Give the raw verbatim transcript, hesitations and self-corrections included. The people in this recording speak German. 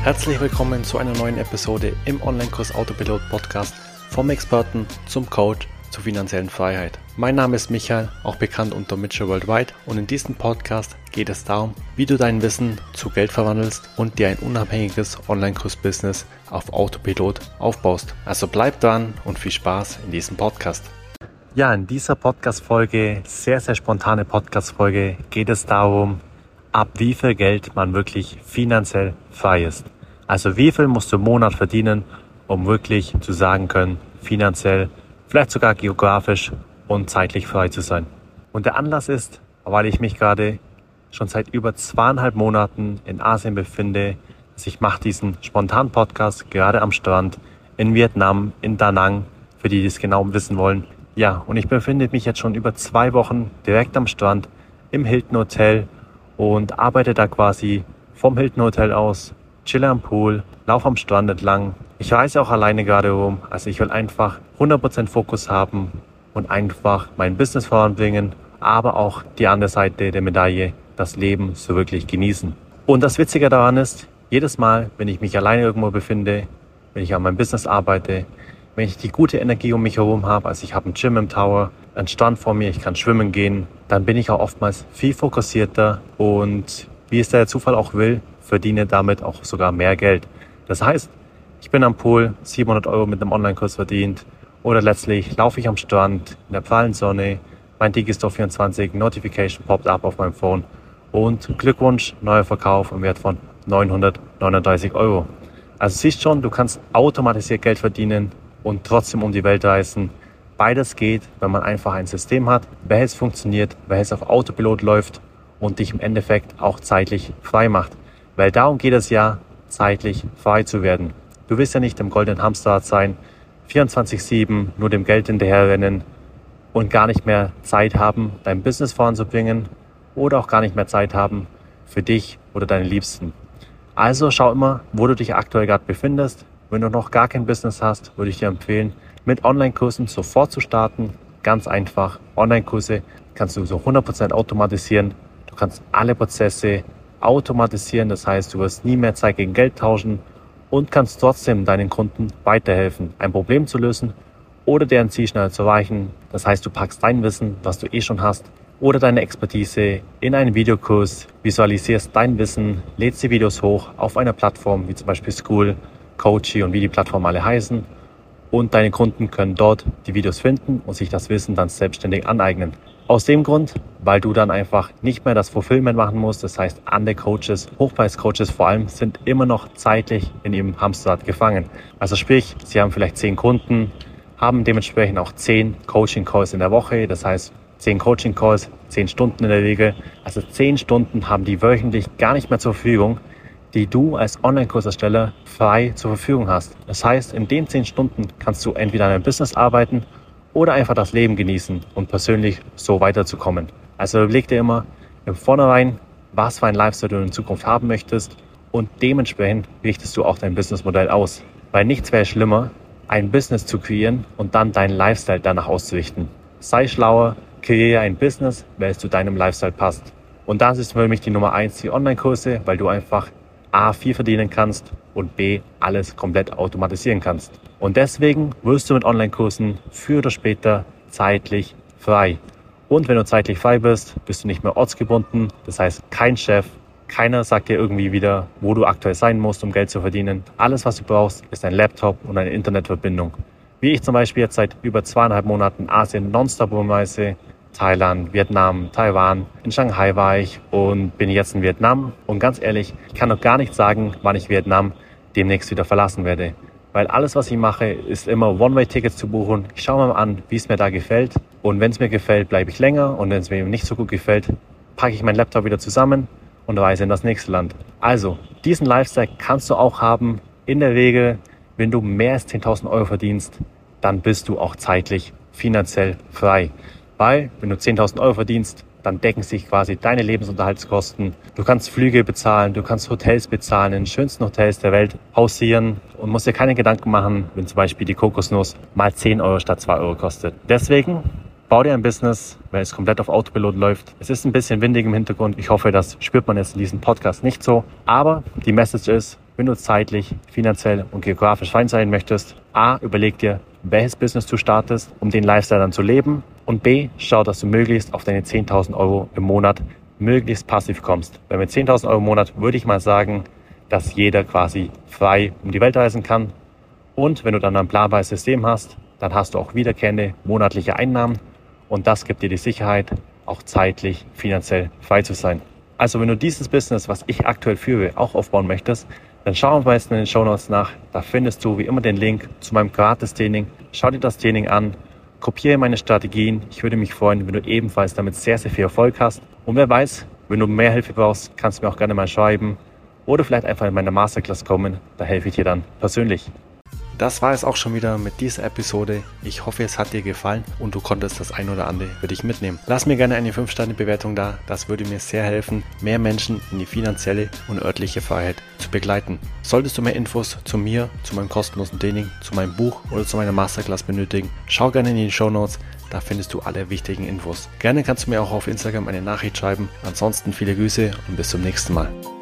Herzlich willkommen zu einer neuen Episode im Online-Kurs Autopilot Podcast vom Experten zum Coach zur finanziellen Freiheit. Mein Name ist Michael, auch bekannt unter Mitchell Worldwide, und in diesem Podcast geht es darum, wie du dein Wissen zu Geld verwandelst und dir ein unabhängiges Online-Kurs-Business auf Autopilot aufbaust. Also bleib dran und viel Spaß in diesem Podcast. Ja, in dieser Podcast-Folge, sehr, sehr spontane Podcast-Folge, geht es darum, ab wie viel Geld man wirklich finanziell frei ist. Also wie viel musst du im Monat verdienen, um wirklich zu sagen können, finanziell, vielleicht sogar geografisch und zeitlich frei zu sein. Und der Anlass ist, weil ich mich gerade schon seit über zweieinhalb Monaten in Asien befinde. Also ich mache diesen spontanen Podcast gerade am Strand in Vietnam, in Da Nang, für die, die es genau wissen wollen. Ja, und ich befinde mich jetzt schon über zwei Wochen direkt am Strand im Hilton Hotel und arbeite da quasi vom Hilton Hotel aus, chille am Pool, laufe am Strand entlang. Ich reise auch alleine gerade rum, also ich will einfach hundert Prozent Fokus haben und einfach mein Business voranbringen, aber auch die andere Seite der Medaille, das Leben so wirklich genießen. Und das Witzige daran ist, jedes Mal, wenn ich mich alleine irgendwo befinde, wenn ich an meinem Business arbeite, wenn ich die gute Energie um mich herum habe, also ich habe ein Gym im Tower, einen Strand vor mir, ich kann schwimmen gehen, dann bin ich auch oftmals viel fokussierter und, wie es der Zufall auch will, verdiene damit auch sogar mehr Geld. Das heißt, ich bin am Pool, siebenhundert Euro mit einem Online-Kurs verdient, oder letztlich laufe ich am Strand in der prallen Sonne, mein Digistore vierundzwanzig Notification poppt ab auf meinem Phone und Glückwunsch, neuer Verkauf im Wert von neunhundertneununddreißig Euro. Also siehst schon, du kannst automatisiert Geld verdienen und trotzdem um die Welt reisen. Beides geht, wenn man einfach ein System hat, welches funktioniert, welches auf Autopilot läuft und dich im Endeffekt auch zeitlich frei macht. Weil darum geht es ja, zeitlich frei zu werden. Du willst ja nicht im goldenen Hamsterrad sein, vierundzwanzig sieben nur dem Geld hinterherrennen und gar nicht mehr Zeit haben, dein Business voranzubringen oder auch gar nicht mehr Zeit haben für dich oder deine Liebsten. Also schau immer, wo du dich aktuell gerade befindest. Wenn du noch gar kein Business hast, würde ich dir empfehlen, mit Online-Kursen sofort zu starten. Ganz einfach. Online-Kurse kannst du so hundert Prozent automatisieren. Du kannst alle Prozesse automatisieren. Das heißt, du wirst nie mehr Zeit gegen Geld tauschen und kannst trotzdem deinen Kunden weiterhelfen, ein Problem zu lösen oder deren Ziel schneller zu erreichen. Das heißt, du packst dein Wissen, was du eh schon hast, oder deine Expertise in einen Videokurs, visualisierst dein Wissen, lädst die Videos hoch auf einer Plattform wie zum Beispiel School, Coachy und wie die Plattformen alle heißen. Und deine Kunden können dort die Videos finden und sich das Wissen dann selbstständig aneignen. Aus dem Grund, weil du dann einfach nicht mehr das Fulfillment machen musst. Das heißt, andere Coaches, Hochpreis-Coaches vor allem, sind immer noch zeitlich in ihrem Hamsterrad gefangen. Also sprich, sie haben vielleicht zehn Kunden, haben dementsprechend auch zehn Coaching-Calls in der Woche. Das heißt, zehn Coaching-Calls, zehn Stunden in der Regel. Also zehn Stunden haben die wöchentlich gar nicht mehr zur Verfügung, die du als Online-Kursersteller frei zur Verfügung hast. Das heißt, in den zehn Stunden kannst du entweder an deinem Business arbeiten oder einfach das Leben genießen und persönlich so weiterzukommen. Also überleg dir immer im Vornherein, was für ein Lifestyle du in Zukunft haben möchtest, und dementsprechend richtest du auch dein Businessmodell aus. Weil nichts wäre schlimmer, ein Business zu kreieren und dann deinen Lifestyle danach auszurichten. Sei schlauer, kreiere ein Business, welches zu deinem Lifestyle passt. Und das ist für mich die Nummer eins, die Online-Kurse, weil du einfach A, viel verdienen kannst und B, alles komplett automatisieren kannst. Und deswegen wirst du mit Online-Kursen früher oder später zeitlich frei. Und wenn du zeitlich frei bist, bist du nicht mehr ortsgebunden. Das heißt, kein Chef, keiner sagt dir irgendwie wieder, wo du aktuell sein musst, um Geld zu verdienen. Alles, was du brauchst, ist ein Laptop und eine Internetverbindung. Wie ich zum Beispiel jetzt seit über zweieinhalb Monaten Asien nonstop rumreise, Thailand, Vietnam, Taiwan. In Shanghai war ich und bin jetzt in Vietnam. Und ganz ehrlich, ich kann noch gar nicht sagen, wann ich Vietnam demnächst wieder verlassen werde. Weil alles, was ich mache, ist immer One-Way-Tickets zu buchen. Ich schaue mir mal an, wie es mir da gefällt. Und wenn es mir gefällt, bleibe ich länger. Und wenn es mir nicht so gut gefällt, packe ich meinen Laptop wieder zusammen und reise in das nächste Land. Also, diesen Lifestyle kannst du auch haben. In der Regel, wenn du mehr als zehntausend Euro verdienst, dann bist du auch zeitlich finanziell frei. Weil, wenn du zehntausend Euro verdienst, dann decken sich quasi deine Lebensunterhaltskosten. Du kannst Flüge bezahlen, du kannst Hotels bezahlen, in den schönsten Hotels der Welt hausieren und musst dir keine Gedanken machen, wenn zum Beispiel die Kokosnuss mal zehn Euro statt zwei Euro kostet. Deswegen bau dir ein Business, welches komplett auf Autopilot läuft. Es ist ein bisschen windig im Hintergrund. Ich hoffe, das spürt man jetzt in diesem Podcast nicht so. Aber die Message ist, wenn du zeitlich, finanziell und geografisch fein sein möchtest, A, überleg dir, welches Business du startest, um den Lifestyle dann zu leben. Und B, schau, dass du möglichst auf deine zehntausend Euro im Monat möglichst passiv kommst. Weil mit zehntausend Euro im Monat würde ich mal sagen, dass jeder quasi frei um die Welt reisen kann. Und wenn du dann ein planbares System hast, dann hast du auch wiederkehrende monatliche Einnahmen. Und das gibt dir die Sicherheit, auch zeitlich, finanziell frei zu sein. Also wenn du dieses Business, was ich aktuell führe, auch aufbauen möchtest, dann schau am besten in den Shownotes nach. Da findest du wie immer den Link zu meinem Gratis-Training. Schau dir das Training an, kopiere meine Strategien. Ich würde mich freuen, wenn du ebenfalls damit sehr, sehr viel Erfolg hast. Und wer weiß, wenn du mehr Hilfe brauchst, kannst du mir auch gerne mal schreiben. Oder vielleicht einfach in meine Masterclass kommen. Da helfe ich dir dann persönlich. Das war es auch schon wieder mit dieser Episode. Ich hoffe, es hat dir gefallen und du konntest das ein oder andere für dich mitnehmen. Lass mir gerne eine fünf Sterne Bewertung da. Das würde mir sehr helfen, mehr Menschen in die finanzielle und örtliche Freiheit zu begleiten. Solltest du mehr Infos zu mir, zu meinem kostenlosen Training, zu meinem Buch oder zu meiner Masterclass benötigen, schau gerne in die Shownotes. Da findest du alle wichtigen Infos. Gerne kannst du mir auch auf Instagram eine Nachricht schreiben. Ansonsten viele Grüße und bis zum nächsten Mal.